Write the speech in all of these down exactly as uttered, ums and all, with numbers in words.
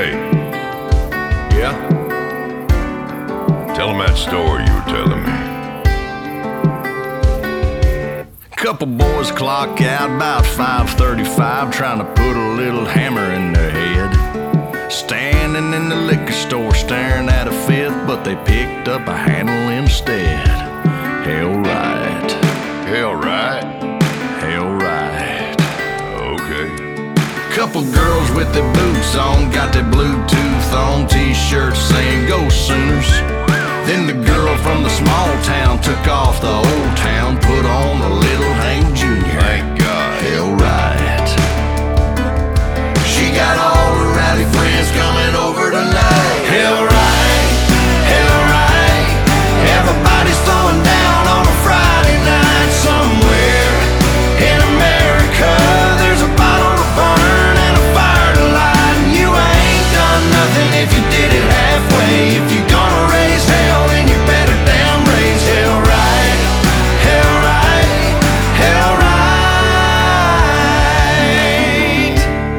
Hey. Yeah? Tell him that story you were telling me. Couple boys clock out about five thirty-five, trying to put a little hammer in their head. Standing in the liquor store staring at a fifth, but they picked up a handle instead. Hell right. Hell right. Hell right. Okay. Couple girls with their boots on, got their Bluetooth on, t-shirts saying go Sooners. Then the girl from the small town took off the old town, put on a little Hank Junior Thank God. Hell right. She got all her rowdy friends coming over tonight. Hell right. Hell right. Everybody's throwing down on a Friday night somewhere in America. There's a bottle to burn and a fire to light, and you ain't done nothing if you did it halfway. If you're gonna raise hell, then you better damn raise hell right. Hell right. Hell right.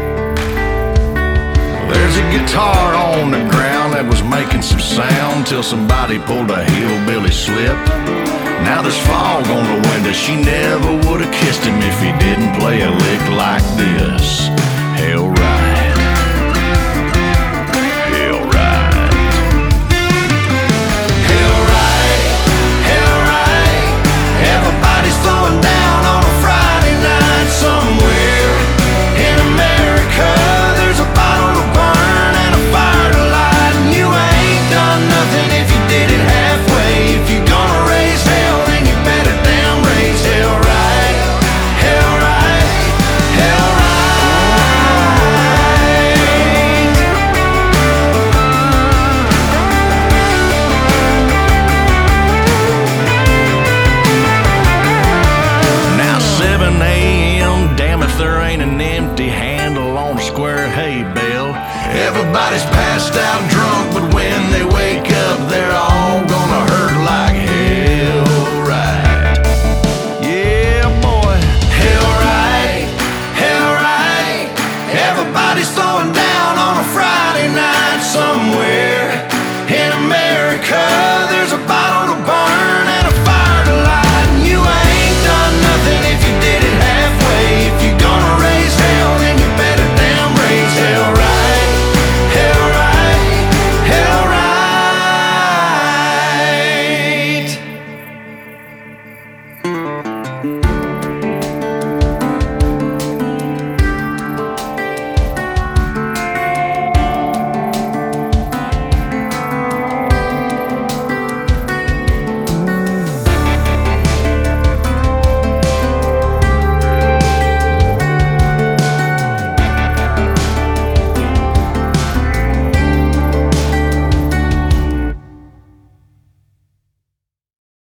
There's a guitar on the ground that was making some sound till somebody pulled a hillbilly slip. Now there's fog on the window. She never would have kissed him if he didn't play a lick like this. Hell right.